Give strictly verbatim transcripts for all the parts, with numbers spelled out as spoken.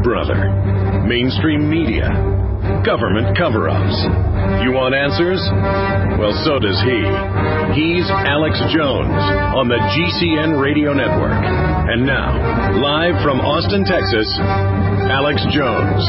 Big Brother, mainstream media, government cover-ups. You want answers? Well, so does he. He's Alex Jones on the G C N Radio Network. And now, live from Austin, Texas, Alex Jones.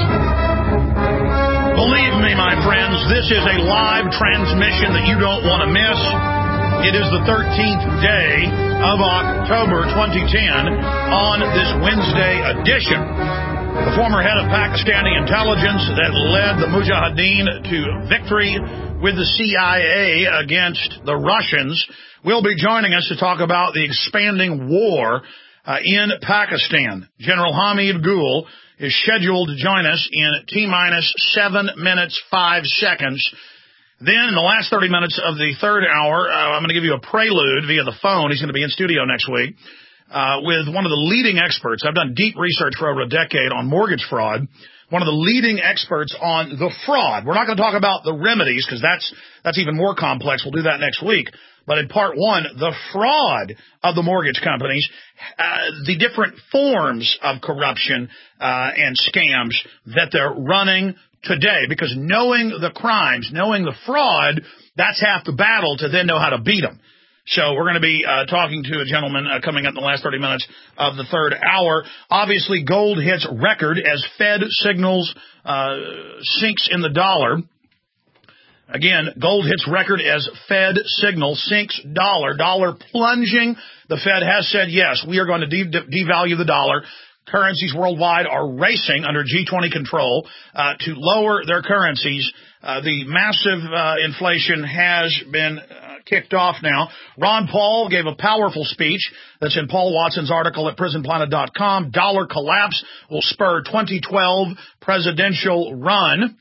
Believe me, my friends, this is a live transmission that you don't want to miss. It is the thirteenth day of October twenty ten on this Wednesday edition. The former head of Pakistani intelligence that led the Mujahideen to victory with the C I A against the Russians will be joining us to talk about the expanding war uh, in Pakistan. General Hamid Gul is scheduled to join us in T-minus seven minutes, five seconds. Then, in the last thirty minutes of the third hour, uh, I'm going to give you a prelude via the phone. He's going to be in studio next week uh, with one of the leading experts. I've done deep research for over a decade on mortgage fraud. One of the leading experts on the fraud. We're not going to talk about the remedies because that's that's even more complex. We'll do that next week. But in part one, the fraud of the mortgage companies, uh, the different forms of corruption uh, and scams that they're running today, because knowing the crimes, knowing the fraud, that's half the battle to then know how to beat them. So we're going to be uh, talking to a gentleman uh, coming up in the last thirty minutes of the third hour. Obviously, gold hits record as Fed signals uh, sinks in the dollar. Again, gold hits record as Fed signal sinks dollar. Dollar plunging. The Fed has said, yes, we are going to de- de- devalue the dollar. Currencies worldwide are racing under G twenty control uh, to lower their currencies. Uh, the massive uh, inflation has been uh, kicked off now. Ron Paul gave a powerful speech that's in Paul Watson's article at prison planet dot com. Dollar collapse will spur twenty twelve presidential run.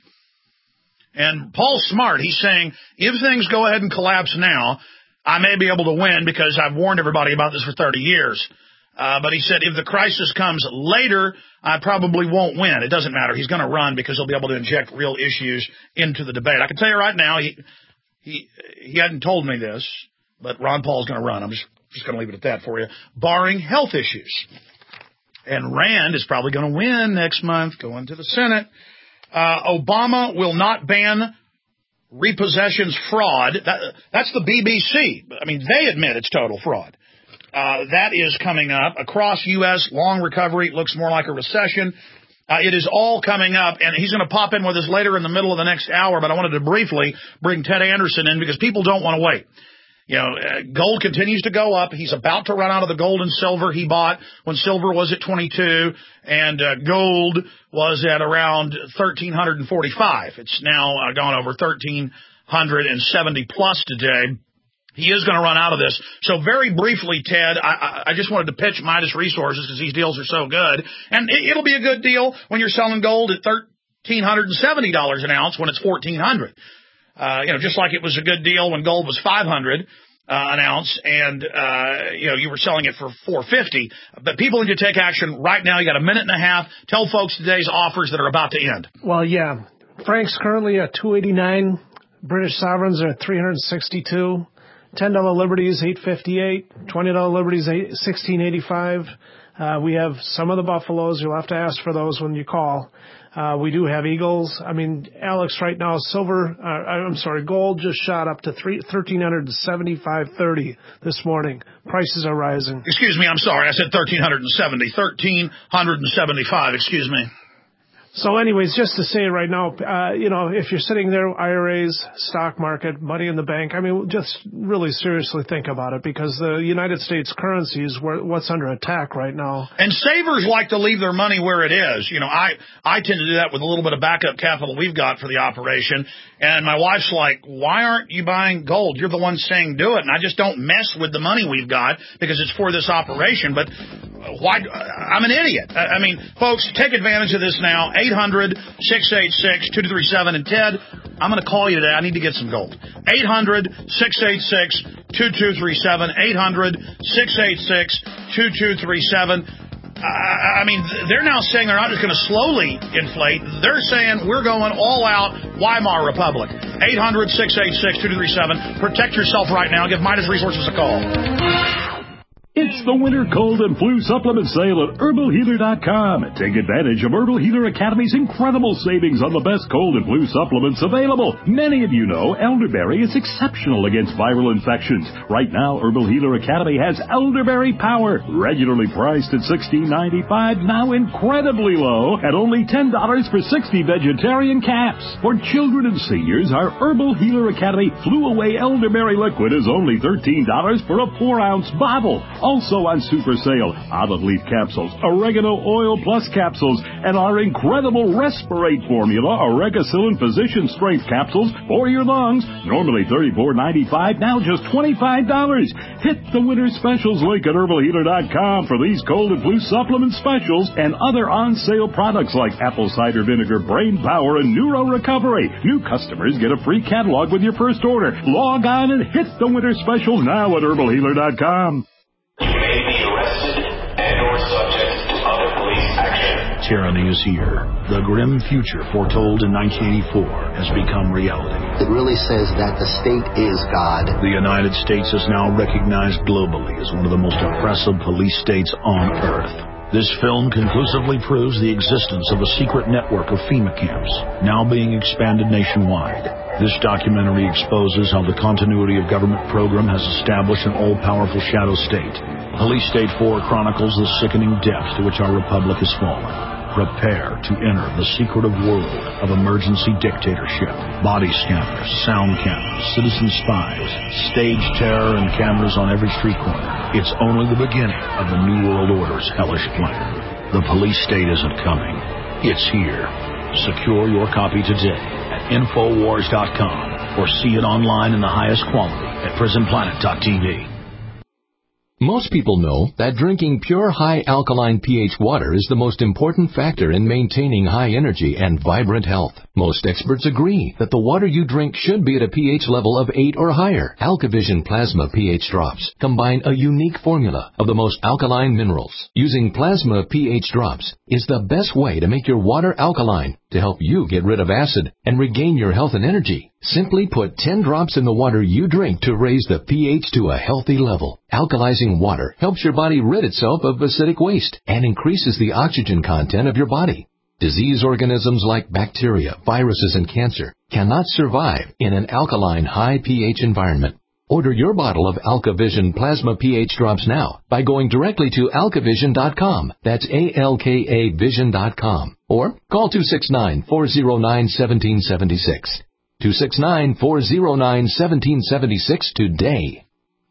And Paul's smart. He's saying, if things go ahead and collapse now, I may be able to win because I've warned everybody about this for thirty years. Uh, but he said, if the crisis comes later, I probably won't win. It doesn't matter. He's going to run because he'll be able to inject real issues into the debate. I can tell you right now, he he he hadn't told me this, but Ron Paul's going to run. I'm just, just going to leave it at that for you, barring health issues. And Rand is probably going to win next month, going to the Senate. Uh, Obama will not ban repossessions fraud. That, that's the B B C. I mean, they admit it's total fraud. Uh, that is coming up. Across U S, long recovery, looks more like a recession. Uh, it is all coming up, and he's going to pop in with us later in the middle of the next hour, but I wanted to briefly bring Ted Anderson in because people don't want to wait. You know, uh, gold continues to go up. He's about to run out of the gold and silver he bought when silver was at twenty-two and uh, gold was at around thirteen forty-five. It's now uh, gone over thirteen seventy plus today. He is going to run out of this. So very briefly, Ted, I, I just wanted to pitch Midas Resources because these deals are so good. And it, it'll be a good deal when you're selling gold at thirteen seventy dollars an ounce when it's fourteen hundred dollars. Uh, you know, just like it was a good deal when gold was five hundred uh, an ounce and, uh, you know, you were selling it for four fifty. But people need to take action right now. You got a minute and a half. Tell folks today's offers that are about to end. Well, yeah. Frank's currently at two eighty-nine. British sovereigns are at three sixty-two. ten dollar Liberties, eight fifty-eight. twenty dollar Liberties, sixteen eighty-five. Uh, we have some of the Buffaloes. You'll have to ask for those when you call. Uh, we do have Eagles. I mean, Alex, right now, silver, uh, I'm sorry, gold just shot up to thirteen seventy-five thirty this morning. Prices are rising. Excuse me, I'm sorry. I said thirteen seventy. thirteen seventy-five, excuse me. So anyways, just to say right now, uh, you know, if you're sitting there, I R As, stock market, money in the bank, I mean, just really seriously think about it because the United States currency is what's under attack right now. And savers like to leave their money where it is. You know, I, I tend to do that with a little bit of backup capital we've got for the operation. And my wife's like, why aren't you buying gold? You're the one saying do it. And I just don't mess with the money we've got because it's for this operation. But why? I'm an idiot. I mean, folks, take advantage of this now. eight hundred, six eight six, two two three seven. And Ted, I'm going to call you today. I need to get some gold. eight hundred, six eight six, two two three seven. eight hundred, six eight six, two two three seven. I mean, they're now saying they're not just going to slowly inflate. They're saying we're going all out Weimar Republic. eight hundred, six eight six, two two three seven. Protect yourself right now. Give Midas Resources a call. It's the winter cold and flu supplement sale at herbal healer dot com. Take advantage of Herbal Healer Academy's incredible savings on the best cold and flu supplements available. Many of you know elderberry is exceptional against viral infections. Right now, Herbal Healer Academy has Elderberry Power, regularly priced at sixteen ninety-five, now incredibly low at only ten dollars for sixty vegetarian caps. For children and seniors, our Herbal Healer Academy Flu Away Elderberry Liquid is only thirteen dollars for a four ounce bottle. Also on super sale, olive leaf capsules, oregano oil plus capsules, and our incredible Respirate formula, Oregacillin Physician Strength capsules for your lungs. Normally thirty-four ninety-five, now just twenty-five dollars. Hit the winter specials link at herbal healer dot com for these cold and flu supplement specials and other on-sale products like apple cider vinegar, brain power, and neuro recovery. New customers get a free catalog with your first order. Log on and hit the winter specials now at herbal healer dot com. You may be arrested and or subject to other police action. Tyranny is here. The grim future foretold in nineteen eighty-four has become reality. It really says that the state is God. The United States is now recognized globally as one of the most oppressive police states on earth. This film conclusively proves the existence of a secret network of FEMA camps, now being expanded nationwide. This documentary exposes how the continuity of government program has established an all-powerful shadow state. Police State four chronicles the sickening depths to which our republic has fallen. Prepare to enter the secretive world of emergency dictatorship. Body scanners, sound cameras, citizen spies, stage terror, and cameras on every street corner. It's only the beginning of the New World Order's hellish plan. The police state isn't coming. It's here. Secure your copy today at infowars dot com or see it online in the highest quality at prison planet dot t v. Most people know that drinking pure high alkaline pH water is the most important factor in maintaining high energy and vibrant health. Most experts agree that the water you drink should be at a pH level of eight or higher. AlkaVision Plasma pH drops combine a unique formula of the most alkaline minerals. Using Plasma pH drops is the best way to make your water alkaline to help you get rid of acid and regain your health and energy. Simply put ten drops in the water you drink to raise the pH to a healthy level. Alkalizing water helps your body rid itself of acidic waste and increases the oxygen content of your body. Disease organisms like bacteria, viruses, and cancer cannot survive in an alkaline high pH environment. Order your bottle of AlkaVision Plasma pH drops now by going directly to alka vision dot com. That's A L K A vision dot com. Or call two six nine, four zero nine, one seven seven six. two six nine, four zero nine, one seven seven six today.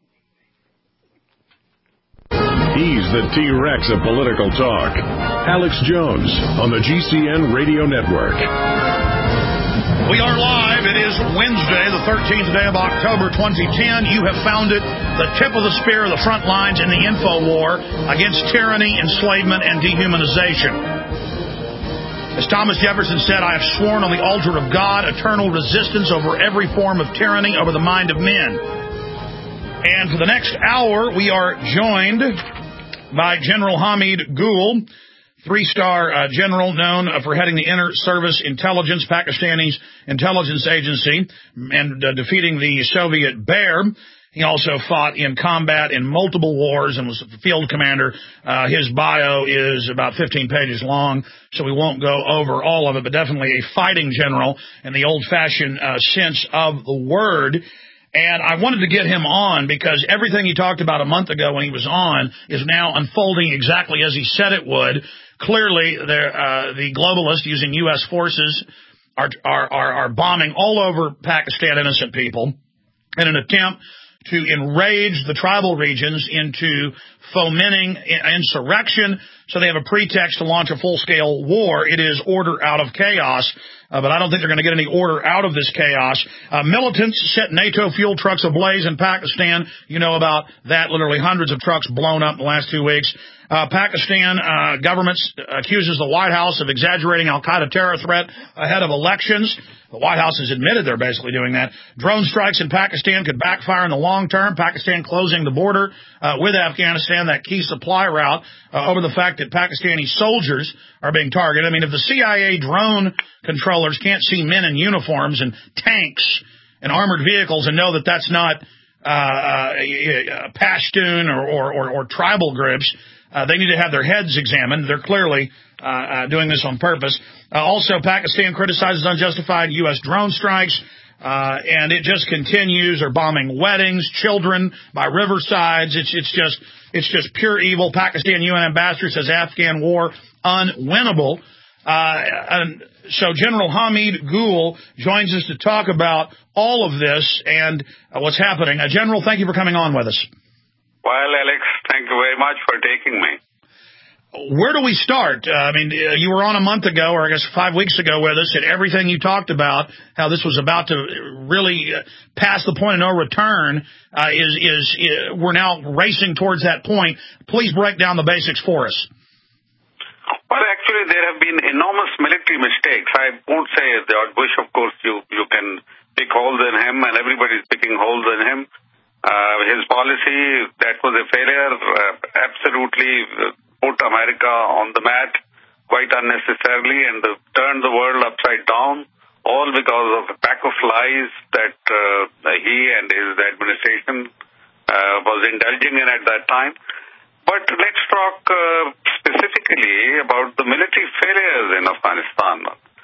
He's the T-Rex of political talk. Alex Jones on the G C N Radio Network. We are live. It is Wednesday, the thirteenth day of October, twenty ten. You have found it, the tip of the spear of the front lines in the info war against tyranny, enslavement, and dehumanization. As Thomas Jefferson said, I have sworn on the altar of God eternal resistance over every form of tyranny over the mind of men. And for the next hour, we are joined by General Hamid Gul, three-star uh, general known uh, for heading the Inter Service Intelligence, Pakistani's intelligence agency, and uh, defeating the Soviet bear. He also fought in combat in multiple wars and was a field commander. Uh, his bio is about fifteen pages long, so we won't go over all of it, but definitely a fighting general in the old-fashioned uh, sense of the word. And I wanted to get him on because everything he talked about a month ago when he was on is now unfolding exactly as he said it would. Clearly, uh, the globalists using U S forces are, are, are, are bombing all over Pakistan innocent people in an attempt to enrage the tribal regions into fomenting insurrection, so they have a pretext to launch a full-scale war. It is order out of chaos, uh, but I don't think they're going to get any order out of this chaos. Uh, militants set NATO fuel trucks ablaze in Pakistan. You know about that, literally hundreds of trucks blown up in the last two weeks. Uh, Pakistan uh, government accuses the White House of exaggerating al-Qaeda terror threat ahead of elections. The White House has admitted they're basically doing that. Drone strikes in Pakistan could backfire in the long term. Pakistan closing the border uh, with Afghanistan, that key supply route, uh, over the fact that Pakistani soldiers are being targeted. I mean, if the C I A drone controllers can't see men in uniforms and tanks and armored vehicles and know that that's not uh, uh, Pashtun or, or, or, or tribal groups, uh, they need to have their heads examined. They're clearly uh, uh, doing this on purpose. Uh, also, Pakistan criticizes unjustified U S drone strikes, uh, and it just continues. They're bombing weddings, children by riversides. It's it's just it's just pure evil. Pakistan U N ambassador says Afghan war unwinnable. Uh, and so General Hamid Gul joins us to talk about all of this and uh, what's happening. Uh, General, thank you for coming on with us. Well, Alex, thank you very much for taking me. Where do we start? Uh, I mean, uh, you were on a month ago, or I guess five weeks ago with us, and everything you talked about, how this was about to really uh, pass the point of no return, uh, is, is, is we're now racing towards that point. Please break down the basics for us. Well, actually, there have been enormous military mistakes. I won't say George Bush, of course, you, you can pick holes in him, and everybody's picking holes in him. Uh, his policy, that was a failure, uh, absolutely uh, put America on the mat quite unnecessarily and uh, turned the world upside down, all because of a pack of lies that uh, he and his administration uh, was indulging in at that time. But let's talk uh, specifically about the military failures in Afghanistan.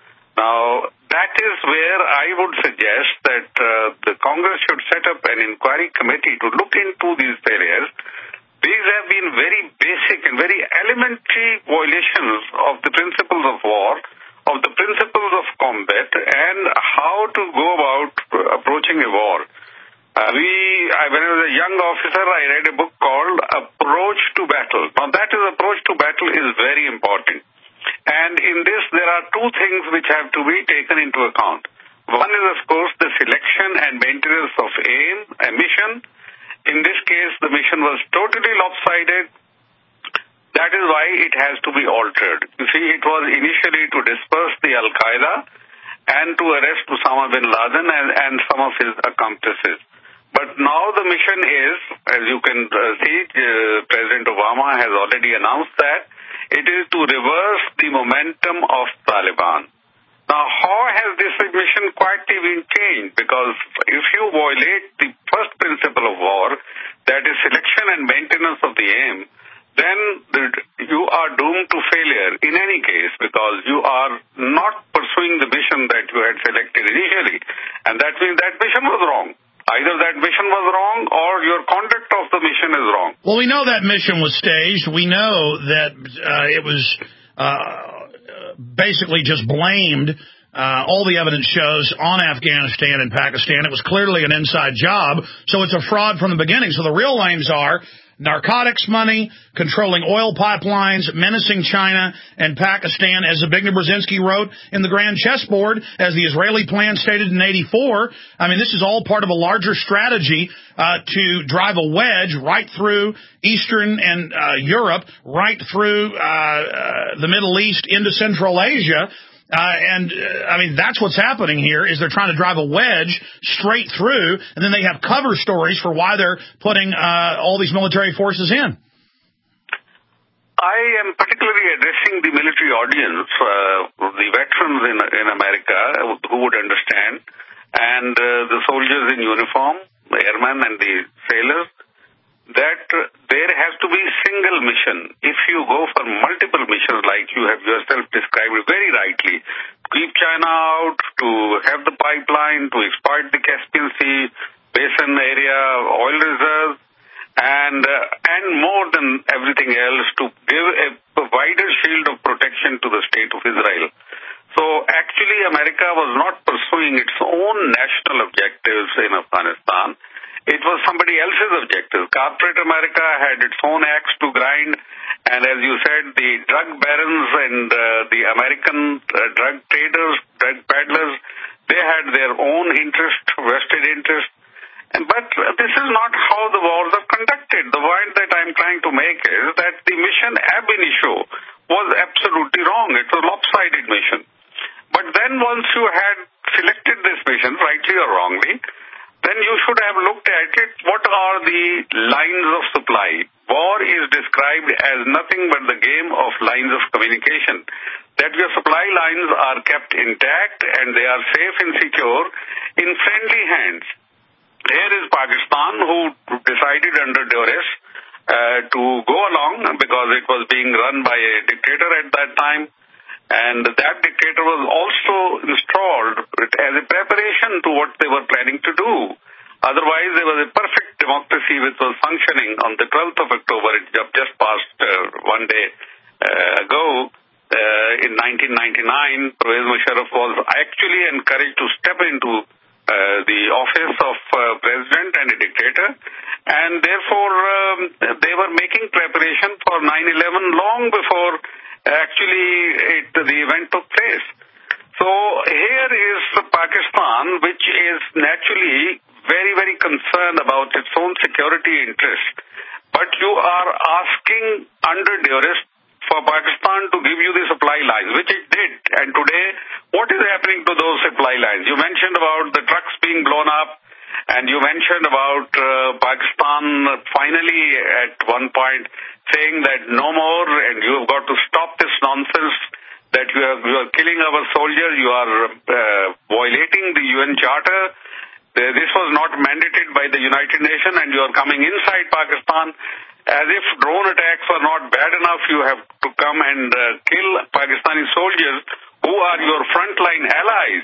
Now, that is where I would suggest that uh, the Congress should set up an inquiry committee to look into these failures. These have been very basic and very elementary violations of the principles of war, of the principles of combat, and how to go about approaching a war. Uh, we, I, when I was a young officer, I read a book called Approach to Battle. Now, that is approach to battle is very important. And in this, there are two things which have to be taken into account. One is, of course, the selection and maintenance of aim, a mission. In this case, the mission was totally lopsided. That is why it has to be altered. You see, it was initially to disperse the Al-Qaeda and to arrest Osama bin Laden and, and some of his accomplices. But now the mission is, as you can uh, see, uh, President Obama has already announced that it is to reverse the momentum of Taliban. Now, how has this mission quietly been changed? Because if you violate the first principle of war, that is selection and maintenance of the aim, then the, you are doomed to failure in any case, because you are not pursuing the mission that you had selected initially. And that means that mission was wrong. Either that mission was wrong or your conduct of the mission is wrong. Well, we know that mission was staged. We know that uh, it was uh, basically just blamed, uh, all the evidence shows, on Afghanistan and Pakistan. It was clearly an inside job, so it's a fraud from the beginning. So the real names are narcotics money, controlling oil pipelines, menacing China and Pakistan, as Zbigniew Brzezinski wrote in the Grand Chessboard, as the Israeli plan stated in eighty-four. I mean, this is all part of a larger strategy uh, to drive a wedge right through Eastern and uh, Europe, right through uh, uh, the Middle East into Central Asia. Uh, and, uh, I mean, that's what's happening here, is they're trying to drive a wedge straight through, and then they have cover stories for why they're putting uh, all these military forces in. I am particularly addressing the military audience, uh, the veterans in, in America who would understand, and uh, the soldiers in uniform, the airmen and the sailors, that uh, there has to be single mission. If you go for multiple missions, like you have yourself described very rightly, keep China out, to have the pipeline, to exploit the Caspian Sea basin area, oil reserves, and uh, and more than everything else, to give a, a wider shield of protection to the state of Israel. So actually, America was not pursuing its own national objectives in Afghanistan. It was somebody else's objective. Corporate America had its own axe to grind, and as you said, the drug barons and uh, the American uh, drug traders, drug peddlers, they had their own interest, vested interest. And, but uh, this is not how the wars are conducted. The point that I'm trying to make is that the mission ab initio was absolutely wrong. It was a lopsided mission. But then once you had selected this mission, rightly or wrongly, then you should have looked at it. What are the lines of supply? War is described as nothing but the game of lines of communication. That your supply lines are kept intact and they are safe and secure in friendly hands. here is Pakistan, who decided under duress uh, to go along because it was being run by a dictator at that time. And that dictator was also installed as a preparation to what they were planning to do. Otherwise, there was a perfect democracy which was functioning on the twelfth of October. It just passed uh, one day uh, ago. Uh, in nineteen ninety-nine, Pervez Musharraf was actually encouraged to step into uh, the office of uh, president and a dictator. And therefore, um, they were making preparation for nine eleven long before actually it, the event took place. So here is Pakistan, which is naturally very, very concerned about its own security interests. But you are asking under duress for Pakistan to give you the supply lines, which it did. And today, what is happening to those supply lines? You mentioned about the trucks being blown up, and you mentioned about uh, Pakistan finally at one point saying that no more, and you have got to stop this nonsense that you are, you are killing our soldiers, you are uh, violating the U N Charter. This was not mandated by the United Nations, and you are coming inside Pakistan. As if drone attacks are not bad enough, you have to come and uh, kill Pakistani soldiers who are your frontline allies.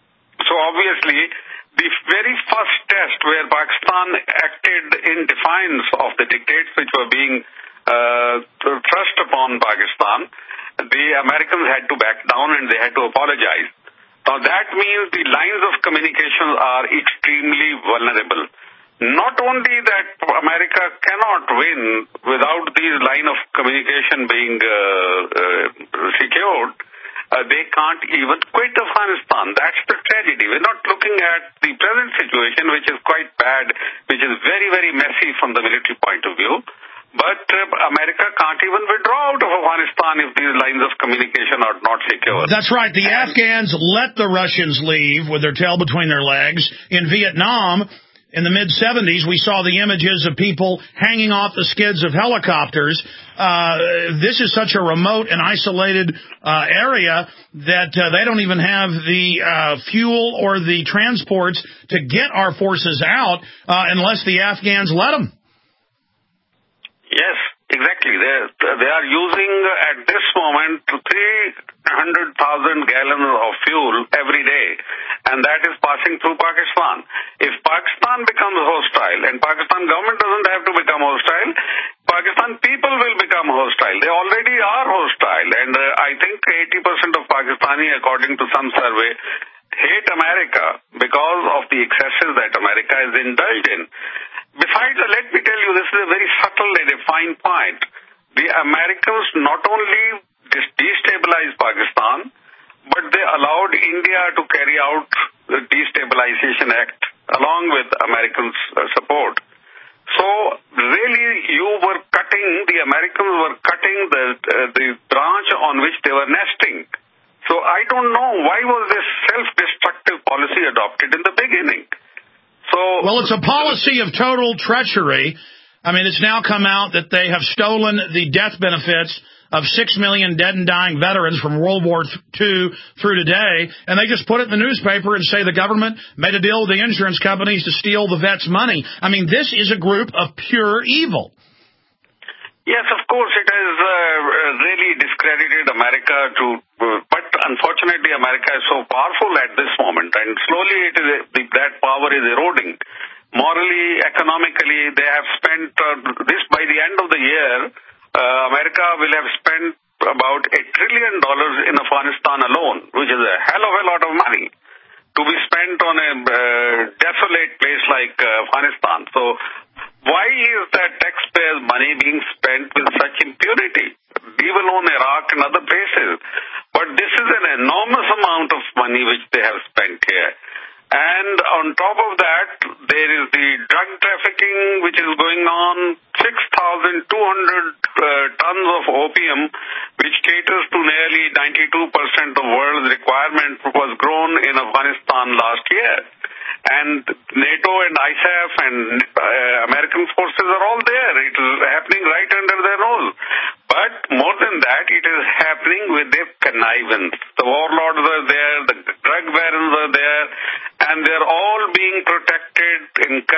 So obviously, the very first test where Pakistan acted in defiance of the dictates which were being uh, thrust upon Pakistan, the Americans had to back down and they had to apologize. Now that means the lines of communication are extremely vulnerable. Not only that America cannot win without these line of communication being uh, uh, secured, uh, they can't even quit Afghanistan. That's the tragedy. We're not looking at the present situation, which is quite bad, which is very, very messy from the military point of view. But uh, America can't even withdraw out of Afghanistan if these lines of communication are not secure. That's right. The and Afghans let the Russians leave with their tail between their legs. In Vietnam, in the mid seventies, we saw the images of people hanging off the skids of helicopters. Uh, this is such a remote and isolated uh, area that uh, they don't even have the uh, fuel or the transports to get our forces out uh, unless the Afghans let them. Yes, exactly. They they are using at this moment three hundred thousand gallons of fuel every day, and that is passing through Pakistan. If Pakistan becomes hostile, and Pakistan government doesn't have to become hostile, Pakistan people will become hostile. They already are hostile, and uh, I think eighty percent of Pakistani, according to some survey, hate America because of the excesses that America is indulged in. Besides, let me tell you, this is a very subtle and a fine point. The Americans not only destabilized Pakistan, but they allowed India to carry out the Destabilization Act along with American uh, support. So, really, you were cutting, the Americans were cutting the, uh, the branch on which they were nesting. So, I don't know, why was this self-destructive policy adopted in the beginning? So, well, it's a policy of total treachery. I mean, it's now come out that they have stolen the death benefits of six million dead and dying veterans from World War Two through today, and they just put it in the newspaper and say the government made a deal with the insurance companies to steal the vets' money. I mean, this is a group of pure evil. Yes, of course, it has uh, really discredited America to, uh, but unfortunately America is so powerful at this moment, and slowly it is, that power is eroding. Morally, economically, they have spent uh, this by the end of the year, uh, America will have spent about a trillion dollars in Afghanistan alone, which is a hell of a lot of money to be spent on a uh, desolate place like uh, Afghanistan. So why is that taxpayers' money being spent with such impunity? Leave alone Iraq and other places. But this is an enormous amount of money which they have spent here. And on top of that, there is the drug trafficking which is going on, six thousand two hundred uh, tons of opium, which caters to nearly ninety-two percent of world's requirement, was grown in Afghanistan last year. And NATO and I S A F and uh, American forces are all there. It is happening right under their nose. But more than that, it is happening with their connivance. The warlords are there, the drug barons are there, and they're all being protected, encouraged,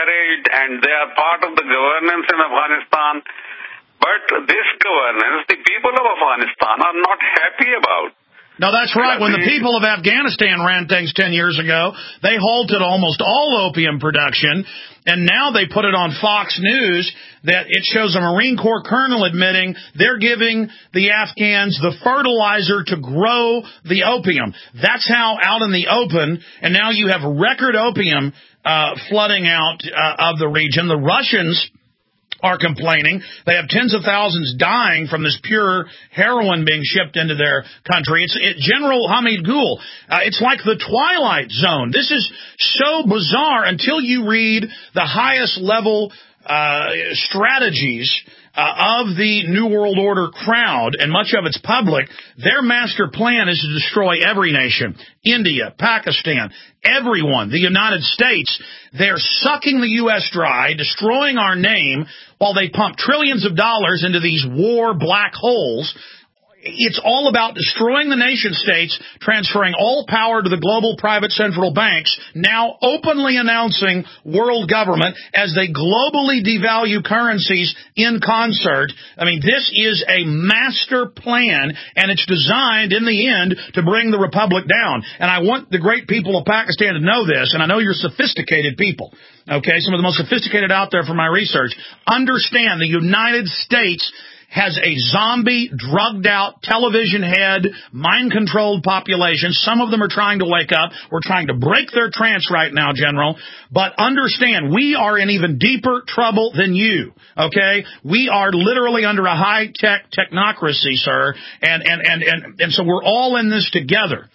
governance the people of Afghanistan are not happy about. No, that's right. When the people of Afghanistan ran things ten years ago, they halted almost all opium production, and now they put it on Fox News that it shows a Marine Corps colonel admitting they're giving the Afghans the fertilizer to grow the opium. That's how out in the open, and now you have record opium uh, flooding out uh, of the region. The Russians are complaining. They have tens of thousands dying from this pure heroin being shipped into their country. It's it, General Hamid Gul. Uh, it's like the Twilight Zone. This is so bizarre until you read the highest level uh, strategies uh, of the New World Order crowd, and much of it's public. Their master plan is to destroy every nation. India, Pakistan, everyone, the United States. They're sucking the U S dry, destroying our name, while they pump trillions of dollars into these war black holes. It's all about destroying the nation states, transferring all power to the global private central banks, now openly announcing world government as they globally devalue currencies in concert. I mean, this is a master plan, and it's designed in the end to bring the republic down. And I want the great people of Pakistan to know this, and I know you're sophisticated people. Okay, some of the most sophisticated out there from my research. Understand the United States has a zombie, drugged-out, television head, mind-controlled population. Some of them are trying to wake up. We're trying to break their trance right now, General. But understand, we are in even deeper trouble than you, okay? We are literally under a high-tech technocracy, sir, and, and, and, and, and so we're all in this together.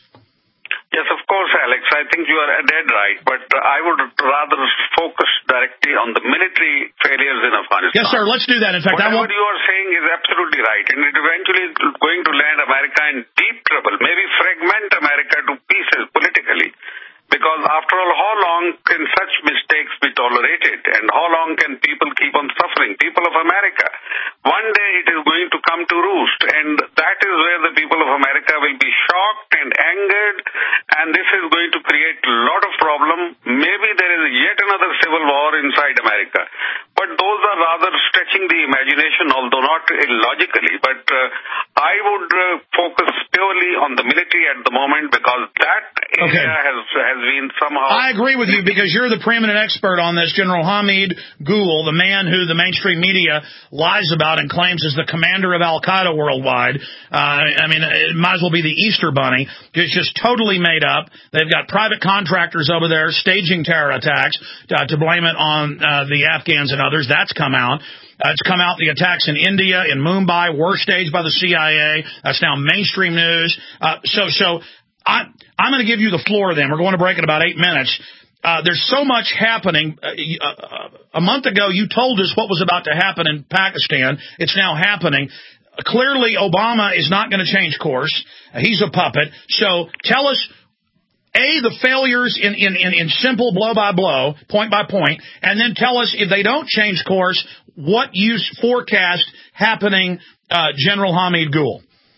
Yes, of course, Alex. I think you are dead right, but I would rather focus directly on the military failures in Afghanistan. Yes, sir. Let's do that. In fact, whatever I want... you are saying is absolutely right, and it eventually going to land America in deep trouble, maybe fragment America to pieces politically. Because after all, how long can such mistakes be tolerated? And how long can people keep on suffering? People of America. One day it is going to come to roost. And that is where the people of America will be shocked and angered. And this is going to create a lot of problem. Maybe there is yet another civil war inside America. But those are rather stretching the imagination, although not illogically. But uh, I would uh, focus purely on the military at the moment, because that area okay. has, has been somehow... I agree with you, because you're the preeminent expert on this, General Hamid Gul, the man who the mainstream media lies about and claims is the commander of Al-Qaeda worldwide. Uh, I mean, it might as well be the Easter Bunny. It's just totally made up. They've got private contractors over there staging terror attacks uh, to blame it on uh, the Afghans and others. That's come out. Uh, it's come out, the attacks in India, in Mumbai, were staged by the C I A. That's now mainstream news. Uh, so, so I, I'm going to give you the floor then. We're going to break in about eight minutes. Uh, there's so much happening. Uh, uh, a month ago, you told us what was about to happen in Pakistan. It's now happening. Uh, clearly, Obama is not going to change course. Uh, he's a puppet. So tell us, A, the failures in, in, in, in simple blow-by-blow, point-by-point, and then tell us, if they don't change course, what you forecast happening, uh, General Hamid Gul.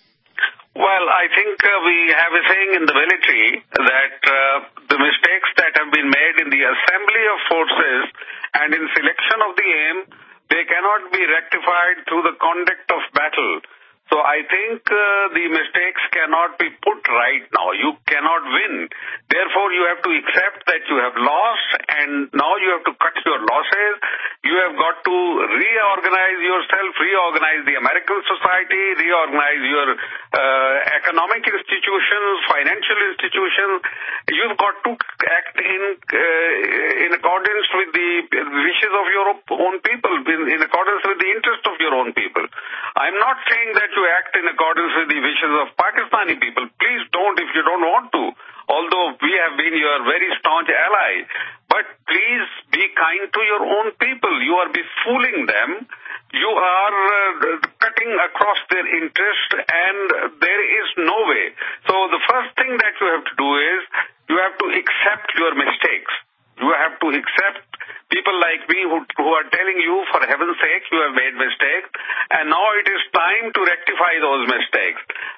Well, I think uh, we have a saying in the military that uh, the mistakes that have been made in the assembly of forces and in selection of the aim, they cannot be rectified through the conduct of battle. So I think uh, the mistakes cannot be put right now. You cannot win. Therefore, you have to accept that you have lost, and now you have to cut your losses. You have got to reorganize yourself, reorganize the American society, reorganize your uh, economic institutions, financial institutions. You've got to act in uh, in accordance with the wishes of your own people, in, in accordance with the interest of your own people. I'm not saying that you act in accordance with the wishes of Pakistani people. Please don't if you don't want to, although we have been your very staunch ally. But please be kind to your own people. You are befooling them. You are uh, cutting across their interest, and there is no way. So the first thing that you have to do is you have to accept your mistakes. You have to accept people like me who, who are telling you, for heaven's sake, you have made mistakes, and now it is time to rectify those mistakes.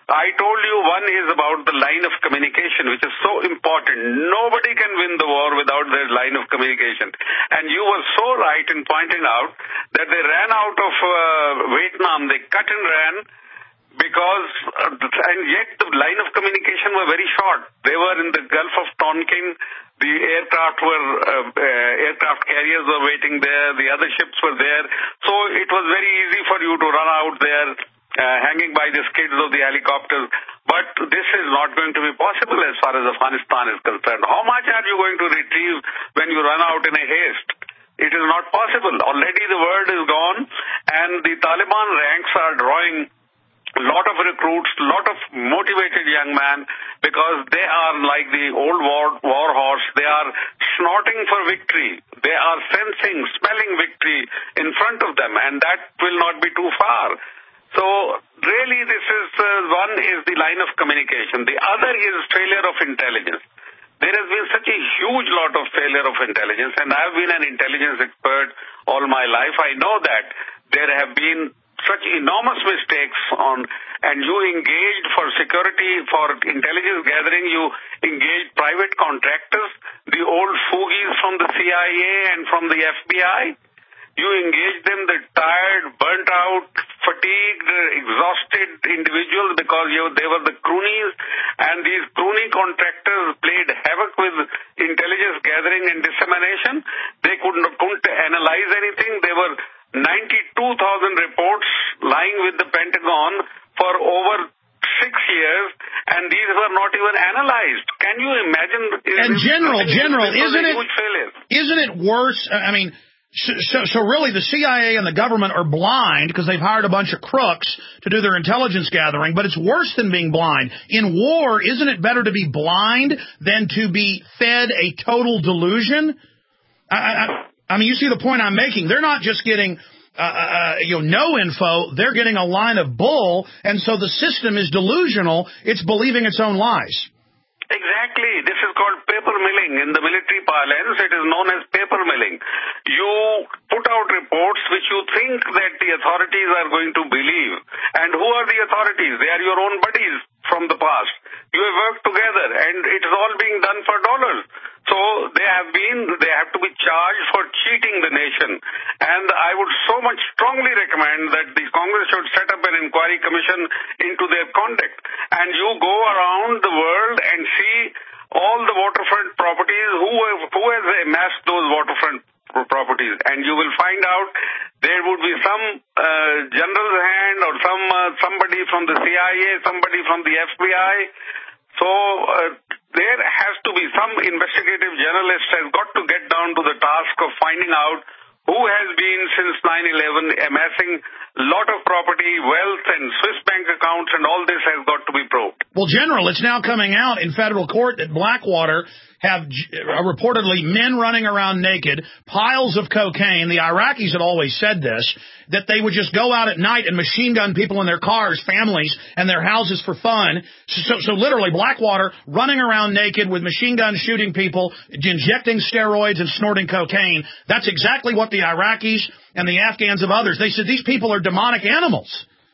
I told you one is about the line of communication, which is so important. Nobody can win the war without their line of communication. And you were so right in pointing out that they ran out of uh, Vietnam. They cut and ran because, uh, and yet the line of communication were very short. They were in the Gulf of Tonkin. The aircraft were, uh, uh, aircraft carriers were waiting there. The other ships were there. So it was very easy for you to run out there, uh, hanging by the skids of the helicopters. But this is not going to be possible as far as Afghanistan is concerned. How much are you going to retrieve when you run out in a haste? It is not possible. Already the word is gone, and the Taliban ranks are drawing a lot of recruits, a lot of motivated young men, because they are like the old war, war horse. They are snorting for victory. They are sensing, smelling victory in front of them, and that will not be too far. So really this is, uh, one is the line of communication. The other is failure of intelligence. There has been such a huge lot of failure of intelligence, and I have been an intelligence expert all my life. I know that there have been such enormous mistakes on, and you engaged for security, for intelligence gathering, you engaged private contractors, the old fogies from the C I A and from the F B I. You engaged them, the tired, burnt out, fatigued, exhausted individuals, because you, they were the croonies, and these croonie contractors played havoc with intelligence gathering and dissemination. They couldn't, couldn't analyze anything. They were ninety-two thousand reports lying with the Pentagon for over six years, and these were not even analyzed. Can you imagine? And General, General, isn't it, isn't it worse? I mean, so, so, so really the C I A and the government are blind because they've hired a bunch of crooks to do their intelligence gathering, but it's worse than being blind. In war, isn't it better to be blind than to be fed a total delusion? I, I, I mean, you see the point I'm making. They're not just getting uh, uh, you know, no info. They're getting a line of bull, and so the system is delusional. It's believing its own lies. Exactly. This is called paper milling. In the military parlance, it is known as paper milling. You put out reports which you think that the authorities are going to believe. And who are the authorities? They are your own buddies from the past. You have worked together, and it is all being done for dollars. So they have been, they have to be charged for cheating the nation. And I would so much strongly recommend that the Congress should set up an inquiry commission into their conduct. And you go around the world and see all the waterfront properties, who have, who has amassed those waterfront properties. And you will find out there would be some uh, general's hand or some uh, somebody from the C I A, somebody from the F B I. So uh, there has to be some investigative journalist has got to get down to the task of finding out who has been since nine eleven amassing a lot of property, wealth, and Swiss bank accounts, and all this has got to be probed. Well, General, it's now coming out in federal court that Blackwater have uh, reportedly men running around naked, piles of cocaine. The Iraqis had always said this, that they would just go out at night and machine gun people in their cars, families, and their houses for fun. So, so literally, Blackwater running around naked with machine guns shooting people, injecting steroids and snorting cocaine. That's exactly what the Iraqis and the Afghans of others, they said these people are demonic animals.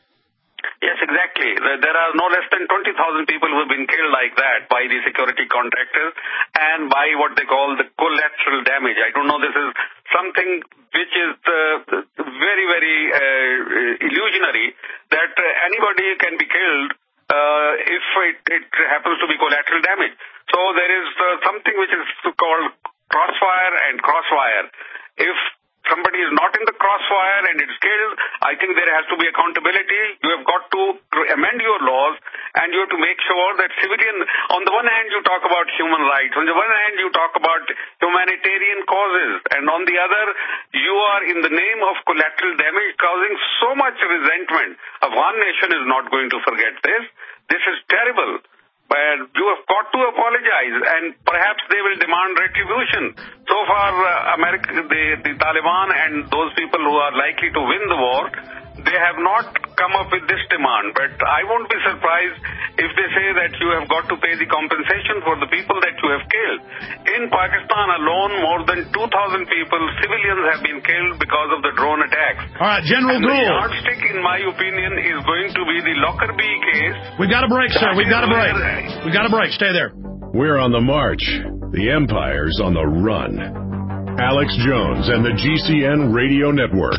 Yes, exactly. There are no less than twenty thousand people who have been killed like that by the security contractors and by what they call the collateral damage. I don't know, this is something which is uh, very, very uh, illusionary, that uh, anybody can be killed uh, if it, it happens to be collateral damage. So there is uh, something which is called crossfire and crosswire. If somebody is not in the crossfire and it's killed, I think there has to be accountability. You have got to amend your laws, and you have to make sure that civilian, on the one hand you talk about human rights, on the one hand you talk about humanitarian causes, and on the other you are in the name of collateral damage causing so much resentment. One nation is not going to forget this. This is terrible. But you have got to apologize, and perhaps they will demand retribution. So far, uh, America, the, the Taliban and those people who are likely to win the war, they have not come up with this demand. But I won't be surprised if they say that you have got to pay the compensation for the people that you have killed. In Pakistan alone, more than two thousand people, civilians, have been killed because of the drone attacks. All right, General and Gould. The yardstick, in my opinion, is going to be the Lockerbie case. We've got a break, sir. We've got a break. We've got a break. Stay there. We're on the march. The empire's on the run. Alex Jones and the G C N Radio Network.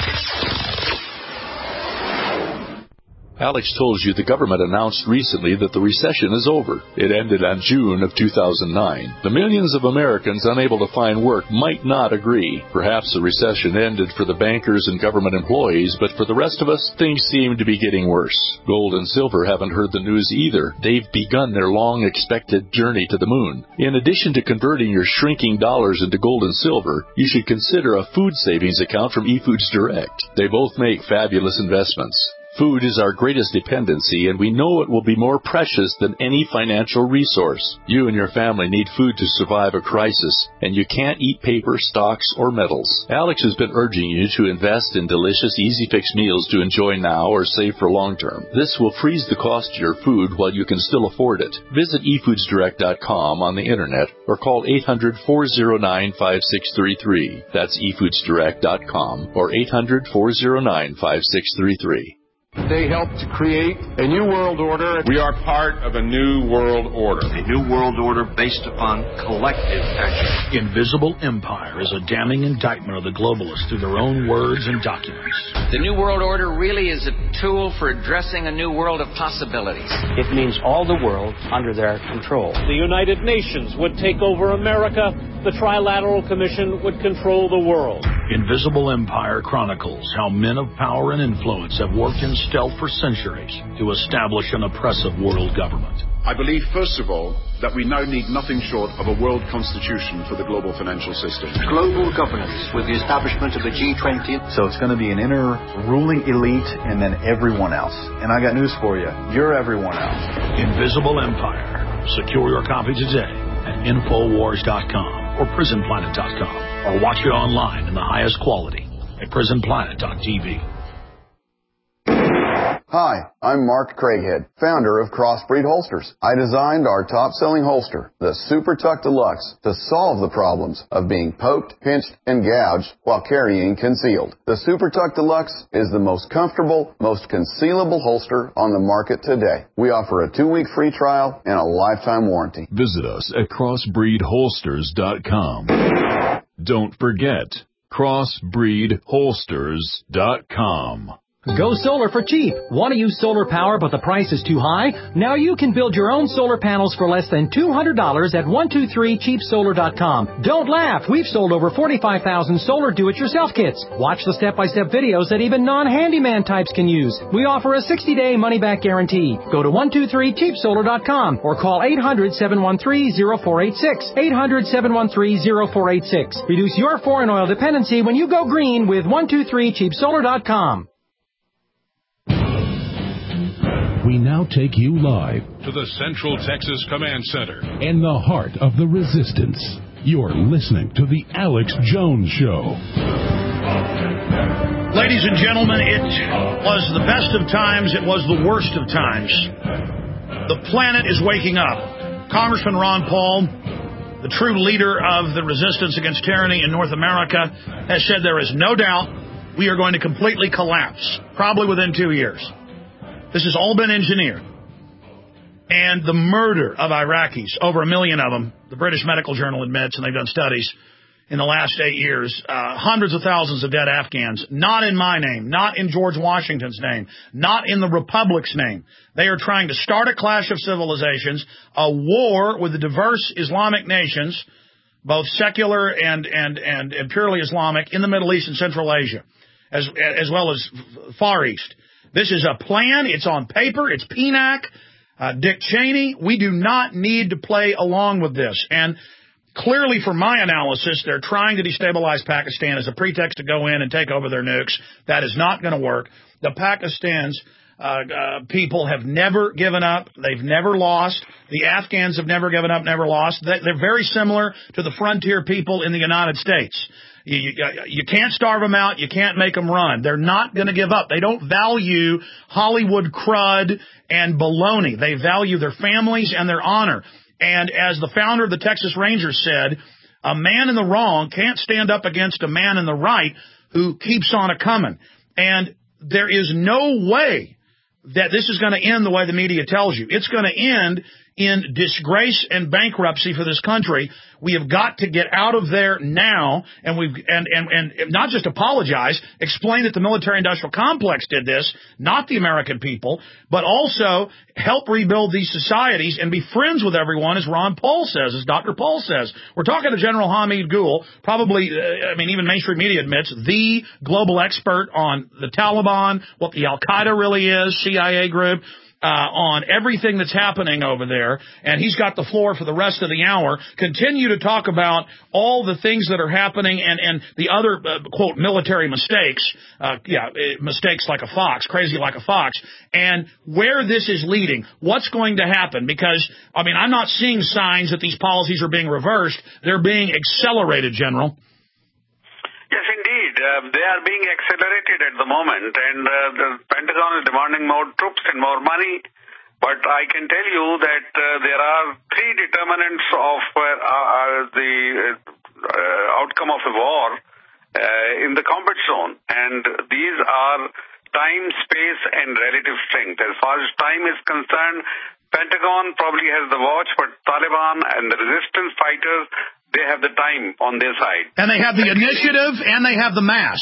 Alex told you the government announced recently that the recession is over. It ended on June of two thousand nine. The millions of Americans unable to find work might not agree. Perhaps the recession ended for the bankers and government employees, but for the rest of us, things seem to be getting worse. Gold and silver haven't heard the news either. They've begun their long-expected journey to the moon. In addition to converting your shrinking dollars into gold and silver, you should consider a food savings account from eFoods Direct. They both make fabulous investments. Food is our greatest dependency, and we know it will be more precious than any financial resource. You and your family need food to survive a crisis, and you can't eat paper, stocks, or metals. Alex has been urging you to invest in delicious, easy-fix meals to enjoy now or save for long term. This will freeze the cost of your food while you can still afford it. Visit e foods direct dot com on the internet or call eight hundred, four oh nine, five six three three. That's e foods direct dot com or eight hundred, four oh nine, five six three three. They helped to create a new world order. We are part of a new world order. A new world order based upon collective action. Invisible Empire is a damning indictment of the globalists through their own words and documents. The new world order really is a tool for addressing a new world of possibilities. It means all the world under their control. The United Nations would take over America. The Trilateral Commission would control the world. Invisible Empire chronicles how men of power and influence have worked in stealth for centuries to establish an oppressive world government. I believe, first of all, that we now need nothing short of a world constitution for the global financial system. Global governance with the establishment of the G twenty. So it's going to be an inner ruling elite and then everyone else. And I got news for you. You're everyone else. Invisible Empire. Secure your copy today at infowars dot com or prison planet dot com or watch it online in the highest quality at prison planet dot t v. Hi, I'm Mark Craighead, founder of Crossbreed Holsters. I designed our top-selling holster, the Super Tuck Deluxe, to solve the problems of being poked, pinched, and gouged while carrying concealed. The Super Tuck Deluxe is the most comfortable, most concealable holster on the market today. We offer a two-week free trial and a lifetime warranty. Visit us at crossbreed holsters dot com. Don't forget, crossbreed holsters dot com. Go solar for cheap. Want to use solar power but the price is too high? Now you can build your own solar panels for less than two hundred dollars at one two three cheap solar dot com. Don't laugh. We've sold over forty-five thousand solar do-it-yourself kits. Watch the step-by-step videos that even non-handyman types can use. We offer a sixty-day money-back guarantee. Go to one two three cheap solar dot com or call eight hundred, seven one three, zero four eight six. eight hundred, seven one three, zero four eight six. Reduce your foreign oil dependency when you go green with one two three cheap solar dot com. We now take you live to the Central Texas Command Center in the heart of the resistance. You're listening to the Alex Jones Show. Ladies and gentlemen, it was the best of times. It was the worst of times. The planet is waking up. Congressman Ron Paul, the true leader of the resistance against tyranny in North America, has said there is no doubt we are going to completely collapse, probably within two years. This has all been engineered. And the murder of Iraqis, over a million of them, the British Medical Journal admits, and they've done studies in the last eight years, uh, hundreds of thousands of dead Afghans, not in my name, not in George Washington's name, not in the Republic's name. They are trying to start a clash of civilizations, a war with the diverse Islamic nations, both secular and, and, and, and purely Islamic, in the Middle East and Central Asia, as, as well as Far East. This is a plan. It's on paper. It's P N A C, uh, Dick Cheney. We do not need to play along with this. And clearly, from my analysis, they're trying to destabilize Pakistan as a pretext to go in and take over their nukes. That is not going to work. The Pakistan's uh, uh, people have never given up. They've never lost. The Afghans have never given up, never lost. They're very similar to the frontier people in the United States. You, you, you can't starve them out. You can't make them run. They're not going to give up. They don't value Hollywood crud and baloney. They value their families and their honor. And as the founder of the Texas Rangers said, a man in the wrong can't stand up against a man in the right who keeps on a coming. And there is no way that this is going to end the way the media tells you. It's going to end in disgrace and bankruptcy for this country. We have got to get out of there now, and we've and, and, and not just apologize, explain that the military-industrial complex did this, not the American people, but also help rebuild these societies and be friends with everyone, as Ron Paul says, as Doctor Paul says. We're talking to General Hamid Gul, probably, uh, I mean, even mainstream media admits, the global expert on the Taliban, what the Al-Qaeda really is, C I A group, Uh, on everything that's happening over there, and he's got the floor for the rest of the hour. Continue to talk about all the things that are happening and, and the other, uh, quote, military mistakes, uh, yeah, mistakes like a fox, crazy like a fox, and where this is leading, what's going to happen, because, I mean, I'm not seeing signs that these policies are being reversed. They're being accelerated, General. Yes, indeed. Uh, they are being accelerated at the moment, and uh, the Pentagon is demanding more troops and more money. But I can tell you that uh, there are three determinants of uh, uh, the uh, outcome of a war uh, in the combat zone, and these are time, space, and relative strength. As far as time is concerned, Pentagon probably has the watch, but Taliban and the resistance fighters, they have the time on their side. And they have the initiative and they have the mass.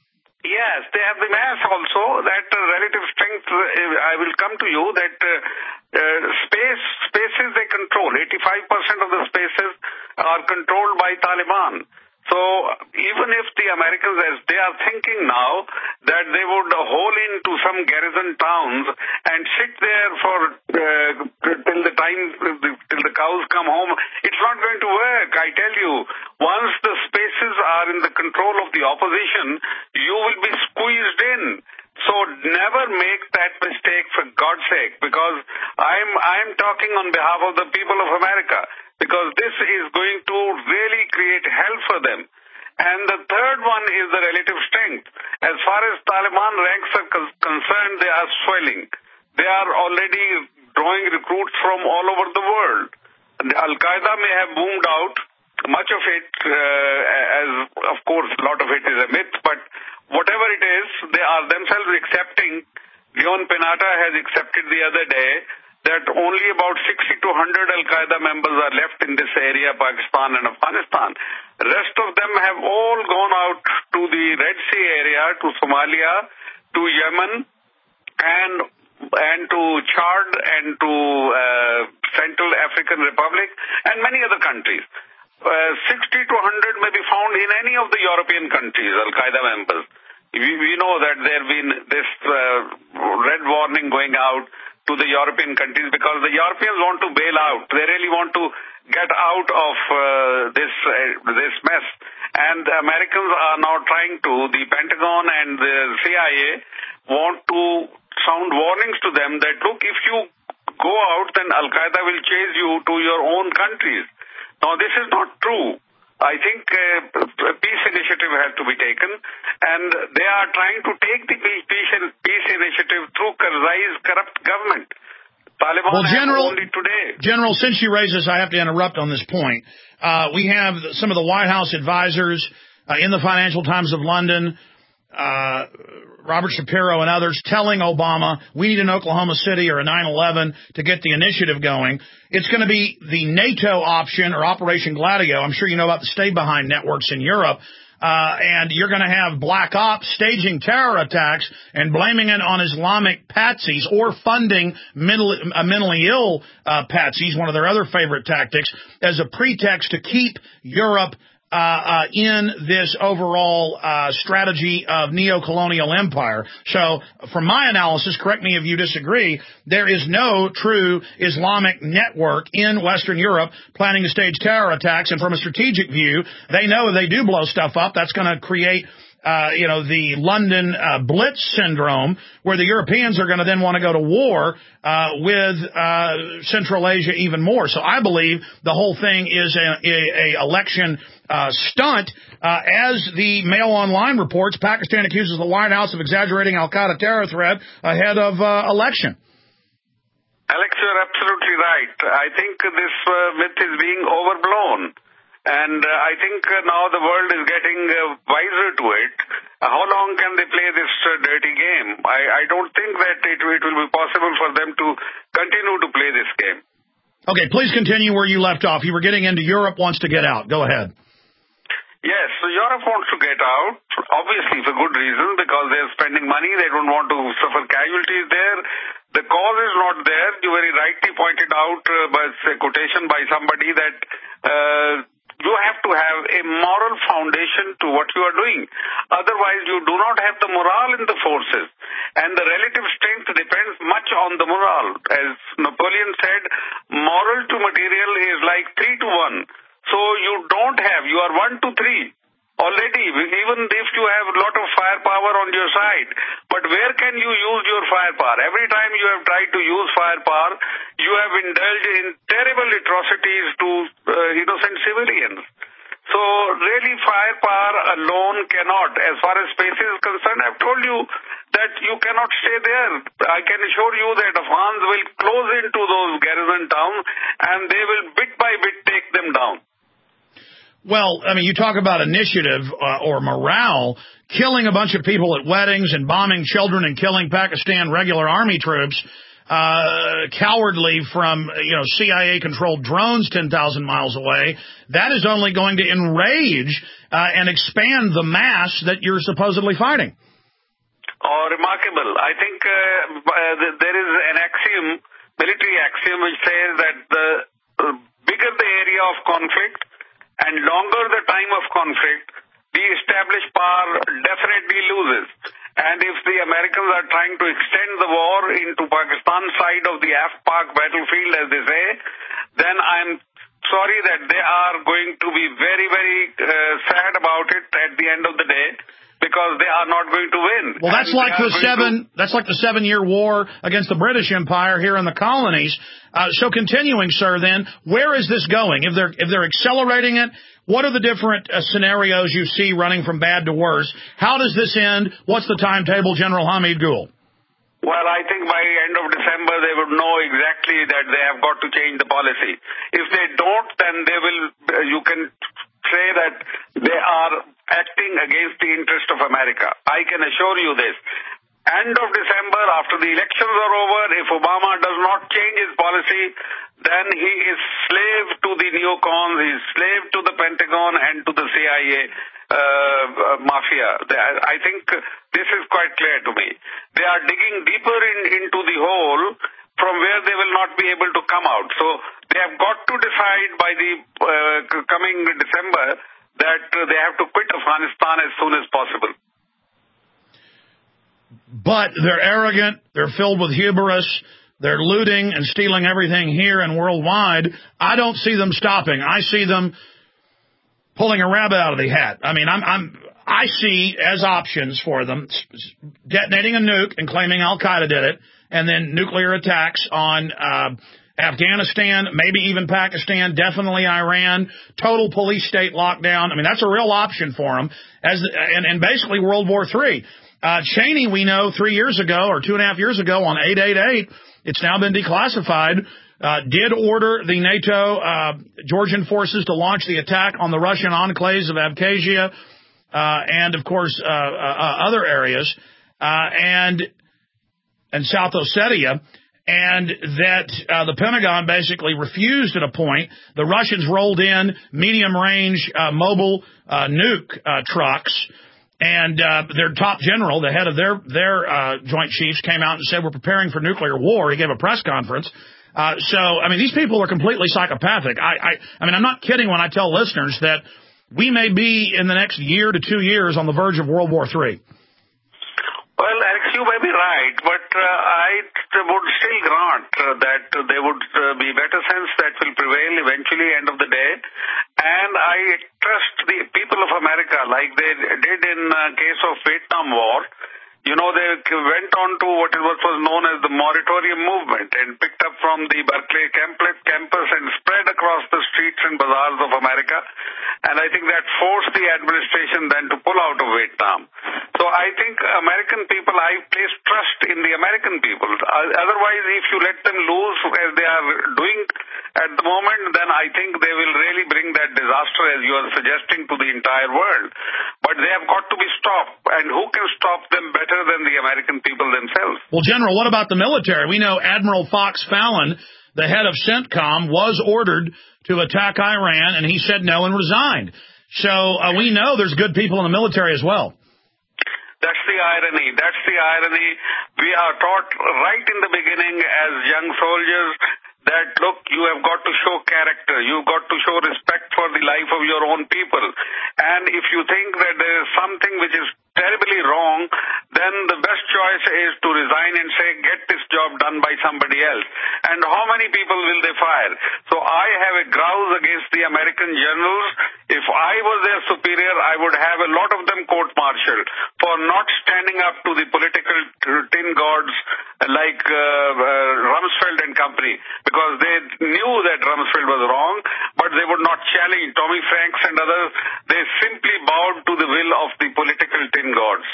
Yes, they have the mass also. That uh, relative strength, uh, I will come to you, that uh, uh, space spaces they control. eighty-five percent of the spaces are controlled by Taliban. So even if the Americans, as they are thinking now, that they would hole into some garrison towns and sit there for uh, till the time, till the cows come home, it's not going to work. I tell you, once the spaces are in the control of the opposition, you will be squeezed in. So never make that mistake, for God's sake, because I'm I'm talking on behalf of the people of America, because this is going to really create hell for them. And the third one is the relative strength. As far as Taliban ranks are concerned, they are swelling. They are already drawing recruits from all over the world. Al-Qaeda may have boomed out. Much of it, uh, as of course, a lot of it is a myth, but whatever it is, they are themselves accepting. Leon Panetta has accepted the other day that only about sixty to one hundred Al-Qaeda members are left in this area, Pakistan and Afghanistan. The rest of them have all gone out to the Red Sea area, to Somalia, to Yemen, and and to Chad, and to uh, Central African Republic, and many other countries. Uh, sixty to one hundred may be found in any of the European countries, Al-Qaeda members. We, we know that there have been this uh, red warning going out to the European countries because the Europeans want to bail out. They really want to get out of uh, this uh, this mess. And the Americans are now trying to, the Pentagon and the C I A want to sound warnings to them that, look, if you go out, then Al-Qaeda will chase you to your own countries. Now, this is not true. I think uh, a peace initiative has to be taken, and they are trying to take the peace, peace initiative through Karzai's corrupt government. Taliban well, General, only today. General, since you raised this, I have to interrupt on this point. Uh, we have some of the White House advisors uh, in the Financial Times of London, uh, Robert Shapiro and others, telling Obama we need an Oklahoma City or a nine eleven to get the initiative going. It's going to be the NATO option or Operation Gladio. I'm sure you know about the stay-behind networks in Europe. Uh, and you're going to have black ops staging terror attacks and blaming it on Islamic patsies or funding mental, uh, mentally ill uh, patsies, one of their other favorite tactics, as a pretext to keep Europe uh, uh, in this overall uh, strategy of neo-colonial empire. So from my analysis, correct me if you disagree, there is no true Islamic network in Western Europe planning to stage terror attacks. And from a strategic view, they know if they do blow stuff up, that's going to create Uh, you know, the London uh, Blitz syndrome, where the Europeans are going to then want to go to war uh, with uh, Central Asia even more. So I believe the whole thing is a, a, a election uh, stunt. Uh, as the Mail Online reports, Pakistan accuses the White House of exaggerating al-Qaeda terror threat ahead of uh, election. Alex, you're absolutely right. I think this uh, myth is being overblown. And uh, I think uh, now the world is getting uh, wiser to it. Uh, how long can they play this uh, dirty game? I, I don't think that it, it will be possible for them to continue to play this game. Okay, please continue where you left off. You were getting into Europe wants to get out. Go ahead. Yes, so Europe wants to get out, obviously for good reason, because they're spending money. They don't want to suffer casualties there. The cause is not there. You very rightly pointed out uh, by a quotation by somebody that uh, you have to have a moral foundation to what you are doing. Otherwise, you do not have the morale in the forces. And the relative strength depends much on the morale. As Napoleon said, moral to material is like three to one. So you don't have, you are one to three. Already, even if you have a lot of firepower on your side. But where can you use your firepower? Every time you have tried to use firepower, you have indulged in terrible atrocities to uh, innocent civilians. So really firepower alone cannot. As far as space is concerned, I've told you that you cannot stay there. I can assure you that Afghans will close into those garrison towns and they will bit by bit take them down. Well, I mean, you talk about initiative uh, or morale, killing a bunch of people at weddings and bombing children and killing Pakistan regular army troops, uh, cowardly from, you know, C I A-controlled drones ten thousand miles away. That is only going to enrage uh, and expand the mass that you're supposedly fighting. Oh, remarkable. I think uh, there is an axiom, military axiom, which says that the bigger the area of conflict, and longer the time of conflict, the established power definitely loses. And if the Americans are trying to extend the war into Pakistan's side of the Af-Pak battlefield, as they say, then I'm sorry that they are going to be very, very uh, sad about it at the end of the day, because they are not going to win. Well, that's and like the seven. To... That's like the seven-year war against the British Empire here in the colonies. Uh, so, continuing, sir, then, where is this going? If they're if they're accelerating it, what are the different uh, scenarios you see running from bad to worse? How does this end? What's the timetable, General Hamid Gul? Well, I think by end of December they would know exactly that they have got to change the policy. If they don't, then they will. Uh, you can say that they are acting against the interest of America. I can assure you this. End of December, after the elections are over, if Obama does not change his policy, then he is slave to the neocons, he is slave to the Pentagon and to the C I A uh, mafia. I think this is quite clear to me. They are digging deeper in, into the hole from where they will not be able to come out. So they have got to decide by the uh, coming December that uh, they have to quit Afghanistan as soon as possible. But they're arrogant, they're filled with hubris, they're looting and stealing everything here and worldwide. I don't see them stopping. I see them pulling a rabbit out of the hat. I mean, I'm, I'm, I see as options for them detonating a nuke and claiming Al-Qaeda did it, and then nuclear attacks on uh, Afghanistan, maybe even Pakistan, definitely Iran, total police state lockdown. I mean, that's a real option for them, as and, and basically World War Three. Uh, Cheney, we know, three years ago or two and a half years ago on eight eight eight, it's now been declassified, uh, did order the NATO uh, Georgian forces to launch the attack on the Russian enclaves of Abkhazia uh, and, of course, uh, uh, other areas, uh, and and South Ossetia, and that uh, the Pentagon basically refused at a point. The Russians rolled in medium-range uh, mobile uh, nuke uh, trucks, and uh, their top general, the head of their their uh, Joint Chiefs, came out and said, we're preparing for nuclear war. He gave a press conference. Uh, so, I mean, these people are completely psychopathic. I, I, I mean, I'm not kidding when I tell listeners that we may be in the next year to two years on the verge of World War Three. Well, Alex, you may be right, but uh, I would still grant uh, that there would uh, be better sense that will prevail eventually, end of the day. And I trust the people of America, like they did in uh, case of Vietnam War. You know, they went on to what was known as the moratorium movement and picked up from the Berkeley campus and spread across the streets and bazaars of America. And I think that forced the administration then to pull out of Vietnam. So I think American people, I place trust in the American people. Otherwise, if you let them loose as they are doing at the moment, then I think they will really bring that disaster as you are suggesting to the entire world. But they have got to be stopped. And who can stop them better than the American people themselves? Well, General, what about the military? We know Admiral Fox Fallon, the head of CENTCOM, was ordered to attack Iran, and he said no and resigned. So uh, we know there's good people in the military as well. That's the irony. That's the irony. We are taught right in the beginning as young soldiers that, look, you have got to show character. You've got to show respect for the life of your own people. And if you think that there is something which is terribly wrong, then the best choice is to resign and say, get this job done by somebody else. And how many people will they fire? So I have a grouse against the American generals. If I was their superior, I would have a lot of them court-martialed for not standing up to the political tin gods like uh, uh, Rumsfeld and company, because they knew that Rumsfeld was wrong, but they would not challenge Tommy Franks and others. They simply bowed to the will of the political tin gods.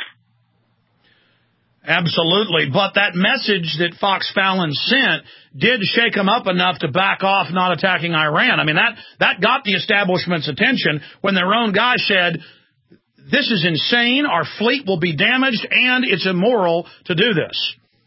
Absolutely. But that message that Fox Fallon sent did shake them up enough to back off not attacking Iran. I mean, that, that got the establishment's attention when their own guy said, this is insane, our fleet will be damaged, and it's immoral to do this.